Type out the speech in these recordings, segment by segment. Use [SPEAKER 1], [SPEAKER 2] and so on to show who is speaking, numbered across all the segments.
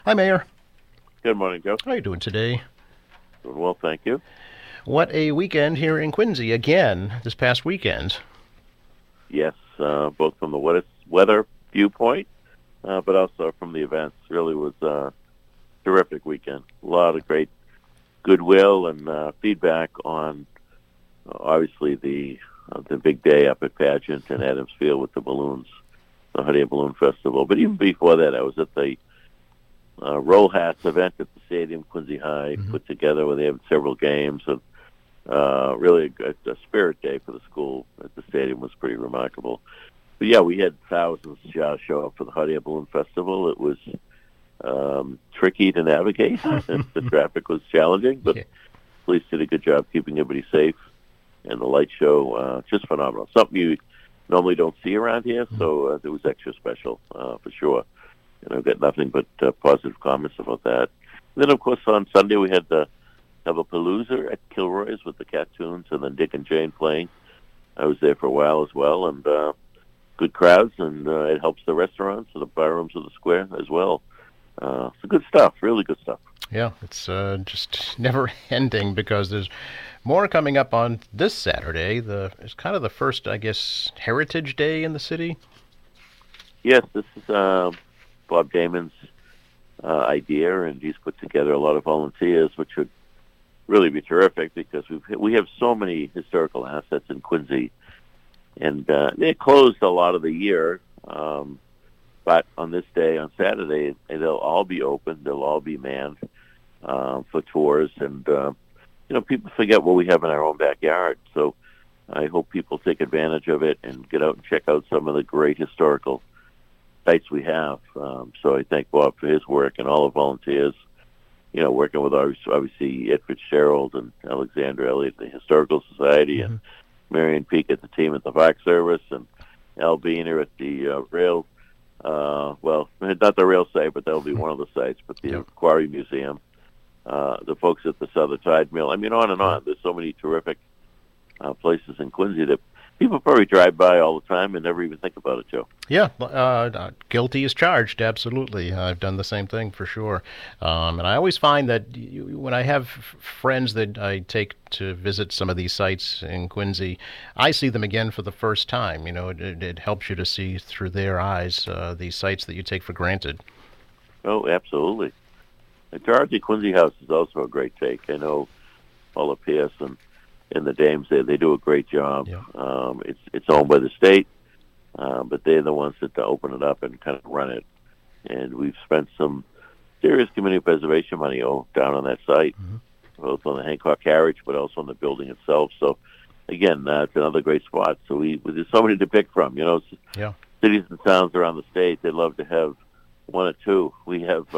[SPEAKER 1] Hi, Mayor.
[SPEAKER 2] Good morning, Joe.
[SPEAKER 1] How are you doing today?
[SPEAKER 2] Doing well, thank you.
[SPEAKER 1] What a weekend here in Quincy again this past weekend.
[SPEAKER 2] Yes, both from the weather viewpoint, but also from the events. Really was a terrific weekend. A lot of great goodwill and feedback on obviously the big day up at Pageant and Adams Field with the balloons, the Hot Air Balloon Festival. But even before that, I was at the Roll Hats event at the stadium, Quincy High,
[SPEAKER 1] Hmm.
[SPEAKER 2] put together where they have several games and really a spirit day for the school at the stadium was pretty remarkable. But yeah, we had thousands show up for the Hot Air Balloon Festival. It was tricky to navigate. The traffic was challenging, but
[SPEAKER 1] Yeah.
[SPEAKER 2] police did a good job keeping everybody safe. And the light show, just phenomenal. Something you normally don't see around here, so it was extra special for sure. And I've got nothing but positive comments about that. And then, of course, on Sunday we had the have a palooza at Kilroy's with the Cartoons and then Dick and Jane playing. I was there for a while as well, and good crowds, and it helps the restaurants and the bar rooms of the square as well. So good stuff, really good stuff.
[SPEAKER 1] Yeah, it's just never ending because there's more coming up on this Saturday. It's kind of the first, I guess, Heritage Day in the city.
[SPEAKER 2] Yes, this is Bob Damon's idea, and he's put together a lot of volunteers, which would really be terrific because we have so many historical assets in Quincy, and they're closed a lot of the year. But on this day, on Saturday, they'll all be open. They'll all be manned for tours, and people forget what we have in our own backyard. So I hope people take advantage of it and get out and check out some of the great historical sites we have. So I thank Bob for his work and all the volunteers. Working with obviously Ed Fitzgerald and Alexander Elliott, the Historical Society, and
[SPEAKER 1] Hmm.
[SPEAKER 2] Marion Peak at the team at the Park Service, and Al Beener at the rail. Well, not the rail site, but that'll be one of the sites. But the
[SPEAKER 1] Yep.
[SPEAKER 2] Quarry Museum, the folks at the Southern Tide Mill. I mean, on and
[SPEAKER 1] Yeah.
[SPEAKER 2] on. There's so many terrific places in Quincy that people probably drive by all the time and never even think about it, Joe.
[SPEAKER 1] Yeah, guilty as charged. Absolutely, I've done the same thing for sure. And I always find that when I have friends that I take to visit some of these sites in Quincy, I see them again for the first time. It helps you to see through their eyes these sites that you take for granted.
[SPEAKER 2] Oh, absolutely. The Dorothy Quincy House is also a great take. I know Paula Pierce and the Dames they do a great job.
[SPEAKER 1] Yeah.
[SPEAKER 2] It's owned by the state, but they're the ones that open it up and kind of run it. And we've spent some serious community preservation money down on that site,
[SPEAKER 1] Hmm.
[SPEAKER 2] both on the Hancock Carriage, but also on the building itself. So again, it's another great spot. So there's so many to pick from.
[SPEAKER 1] Yeah.
[SPEAKER 2] Cities and towns around the state they'd love to have one or two. We have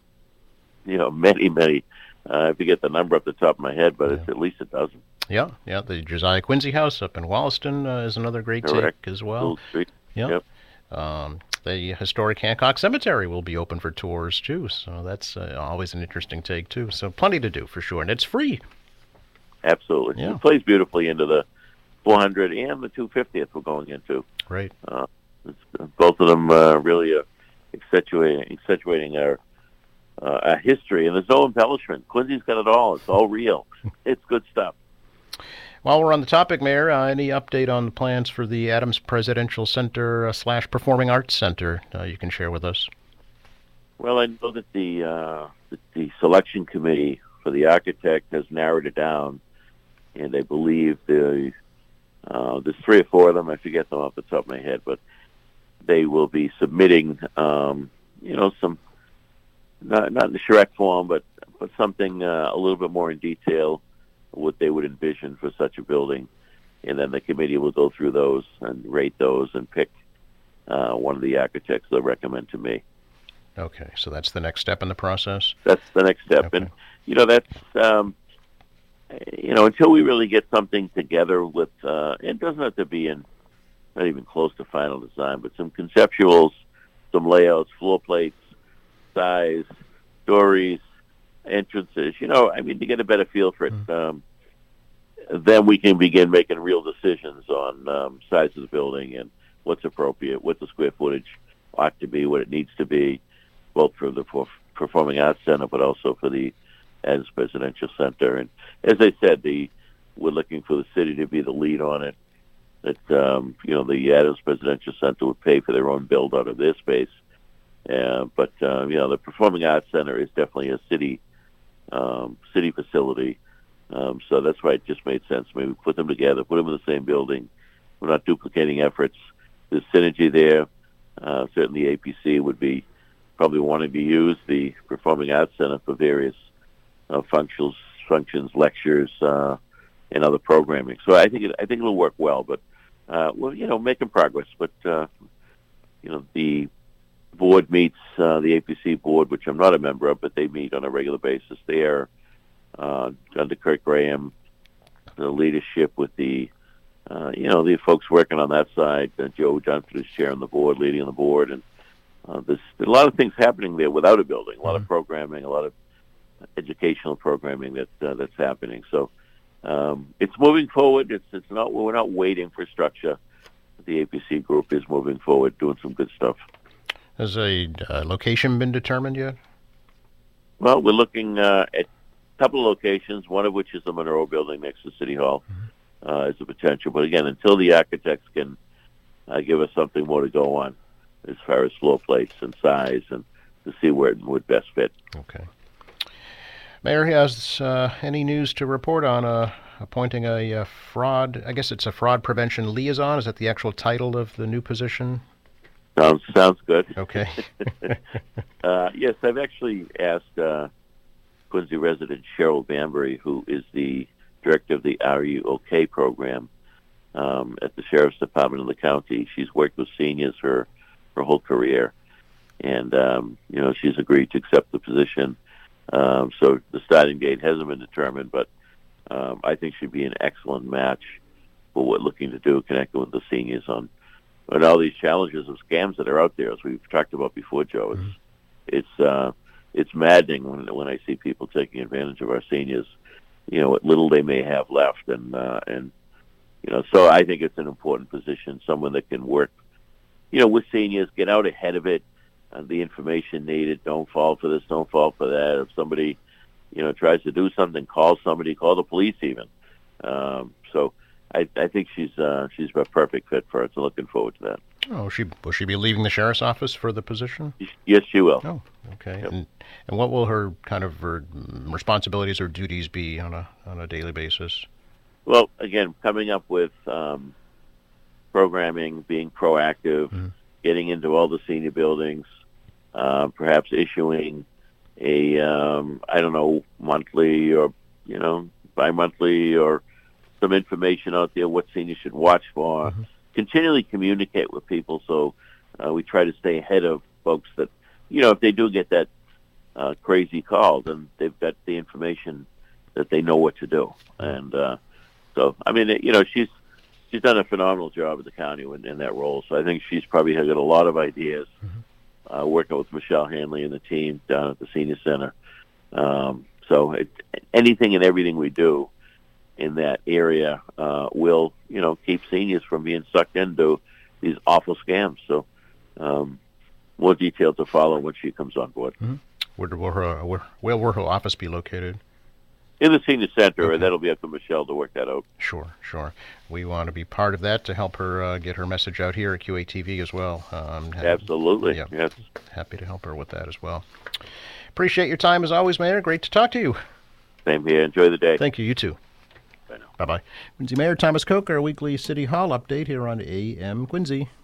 [SPEAKER 2] many, many. I forget the number off the top of my head, but
[SPEAKER 1] Yeah.
[SPEAKER 2] it's at least a dozen.
[SPEAKER 1] Yeah. Yeah. The Josiah Quincy House up in Wollaston is another great take
[SPEAKER 2] Correct.
[SPEAKER 1] as well.
[SPEAKER 2] Gould Street.
[SPEAKER 1] Yeah.
[SPEAKER 2] Yep.
[SPEAKER 1] The historic Hancock Cemetery will be open for tours too, so that's always an interesting take too. So plenty to do for sure, and it's free.
[SPEAKER 2] Absolutely.
[SPEAKER 1] Yeah,
[SPEAKER 2] It plays beautifully into the 400 and the 250th we're going into.
[SPEAKER 1] right.
[SPEAKER 2] Uh, both of them really accentuating our history, and there's no embellishment. Quincy's got it all. It's all real. It's good stuff.
[SPEAKER 1] While we're on the topic, Mayor, any update on the plans for the Adams Presidential Center slash Performing Arts Center you can share with us?
[SPEAKER 2] Well, I know that the selection committee for the architect has narrowed it down, and I believe there's three or four of them. I forget them off the top of my head, but they will be submitting, some not in the Shrek form, but something a little bit more in detail what they would envision for such a building, and then the committee will go through those and rate those and pick one of the architects they'll recommend to me.
[SPEAKER 1] Okay, so that's the next step in the process.
[SPEAKER 2] That's the next step,
[SPEAKER 1] Okay.
[SPEAKER 2] and that's until we really get something together with it doesn't have to be in not even close to final design, but some conceptuals, some layouts, floor plates, size, stories, entrances. To get a better feel for it.
[SPEAKER 1] Mm.
[SPEAKER 2] Then we can begin making real decisions on size of the building and what's appropriate, what the square footage ought to be, what it needs to be, both for the Performing Arts Center, but also for the Adams Presidential Center. And as I said, we're looking for the city to be the lead on it. That the Adams Presidential Center would pay for their own build out of their space. But the Performing Arts Center is definitely a city facility. So that's why it just made sense. Maybe put them together, put them in the same building. We're not duplicating efforts. There's synergy there. Certainly APC would be probably wanting to use the Performing Arts Center for various functions, lectures, and other programming. So I think it'll work well. But we're making progress. But the board meets, the APC board, which I'm not a member of, but they meet on a regular basis. They are under Kurt Graham, the leadership with the folks working on that side. Joe Dunford is chairing the board, leading the board, and there's a lot of things happening there without a building. A lot of programming, a lot of educational programming that's happening. So it's moving forward. We're not waiting for structure. The APC group is moving forward, doing some good stuff.
[SPEAKER 1] Has a location been determined yet?
[SPEAKER 2] Well, we're looking at a couple of locations, one of which is the Monroe Building next to City Hall, as a potential. But again, until the architects can give us something more to go on as far as floor plates and size and to see where it would best fit.
[SPEAKER 1] Okay. Mayor, has any news to report on appointing a fraud, I guess it's a fraud prevention liaison? Is that the actual title of the new position?
[SPEAKER 2] Sounds good.
[SPEAKER 1] Okay.
[SPEAKER 2] Yes, I've actually asked Quincy resident Cheryl Bambury, who is the director of the Are You OK program at the Sheriff's Department of the county. She's worked with seniors her whole career, and she's agreed to accept the position. So the starting date hasn't been determined, but I think she'd be an excellent match for what we're looking to do, connecting with the seniors on all these challenges of scams that are out there, as we've talked about before, Joe. It's maddening when I see people taking advantage of our seniors, what little they may have left, and so I think it's an important position, someone that can work, with seniors, get out ahead of it, the information needed. Don't fall for this, don't fall for that. If somebody, tries to do something, call somebody, call the police even. So I think she's a perfect fit for it. So looking forward to that.
[SPEAKER 1] Oh, will she be leaving the sheriff's office for the position?
[SPEAKER 2] Yes, she will.
[SPEAKER 1] Oh, okay.
[SPEAKER 2] Yep.
[SPEAKER 1] And what will her her responsibilities or duties be on a daily basis?
[SPEAKER 2] Well, again, coming up with programming, being proactive, getting into all the senior buildings, perhaps issuing a monthly or bi-monthly or some information out there what seniors should watch for. Continually communicate with people, so we try to stay ahead of folks that, if they do get that crazy call, then they've got the information that they know what to do. And so, I mean, she's done a phenomenal job at the county in that role. So I think she's probably got a lot of ideas, working with Michelle Hanley and the team down at the Senior Center. So anything and everything we do in that area will, keep seniors from being sucked into these awful scams. So more detail to follow when she comes on board.
[SPEAKER 1] Where will her office be located?
[SPEAKER 2] In the Senior Center,
[SPEAKER 1] Okay.
[SPEAKER 2] and that'll be up to Michelle to work that out.
[SPEAKER 1] Sure. We want to be part of that to help her get her message out here at QATV as well.
[SPEAKER 2] Absolutely,
[SPEAKER 1] yeah,
[SPEAKER 2] yes.
[SPEAKER 1] Happy to help her with that as well. Appreciate your time as always, Mayor. Great to talk to you.
[SPEAKER 2] Same here. Enjoy the day.
[SPEAKER 1] Thank you. You too.
[SPEAKER 2] Bye now.
[SPEAKER 1] Bye-bye. Quincy Mayor Thomas Koch, our weekly City Hall update here on AM Quincy.